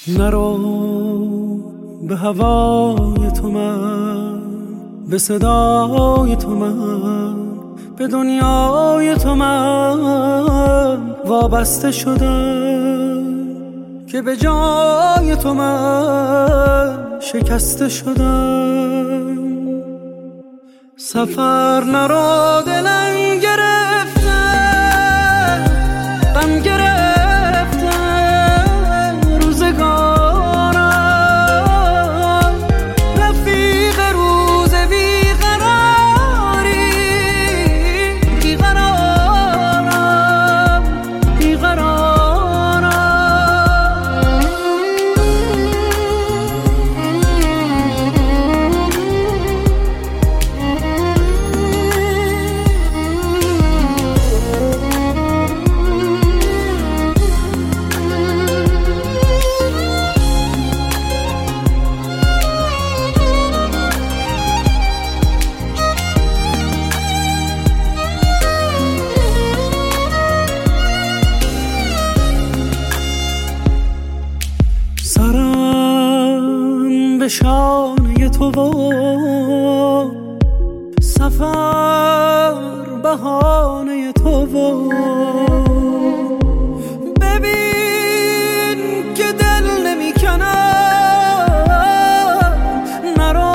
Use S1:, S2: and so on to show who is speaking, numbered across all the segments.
S1: نرو به هوای تو من، به صدای تو من، به دنیای تو من وابسته شدم که به جای تو من شکسته شدم. سفر نرو دلم گرفته، غم گرفته روزگارم، رفیق روز بیقراری، بیقرارم بیقرارم. سرم به شانه تو و سفر بهانه تو و ببین که دل نمی کنم، نرو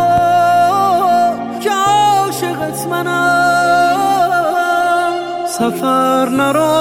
S1: که عاشقت منم. سفر نرو